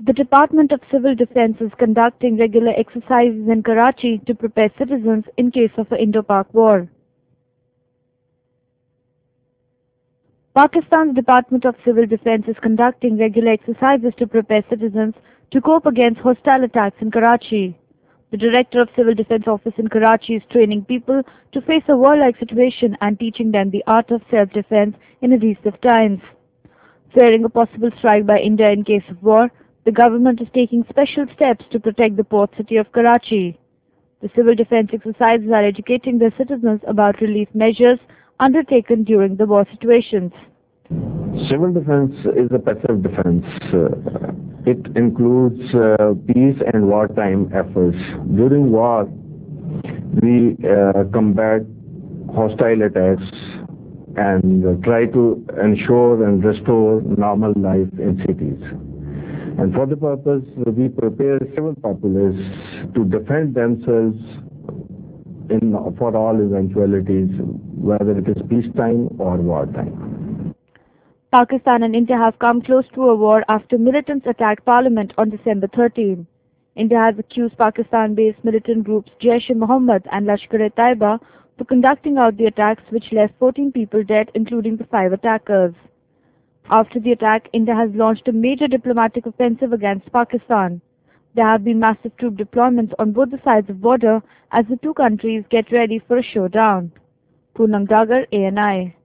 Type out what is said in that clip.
The Department of Civil Defense is conducting regular exercises in Karachi to prepare citizens in case of an Indo-Pak war. Pakistan's Department of Civil Defense is conducting regular exercises to prepare citizens to cope against hostile attacks in Karachi. The Director of Civil Defense Office in Karachi is training people to face a war-like situation and teaching them the art of self-defense in adhesive times. Fearing a possible strike by India in case of war, the government is taking special steps to protect the port city of Karachi. The civil defense exercises are educating their citizens about relief measures undertaken during the war situations. Civil defense is a passive defense. It includes peace and wartime efforts. During war, we combat hostile attacks and try to ensure and restore normal life in cities. And for the purpose, we prepare civil populace to defend themselves for all eventualities, whether it is peacetime or wartime. Pakistan and India have come close to a war after militants attacked Parliament on December 13. India has accused Pakistan-based militant groups Jaish-e-Mohammed and Lashkar-e-Taiba for conducting out the attacks which left 14 people dead, including the 5 attackers. After the attack, India has launched a major diplomatic offensive against Pakistan. There have been massive troop deployments on both the sides of the border as the two countries get ready for a showdown. Poonam Dagar, ANI.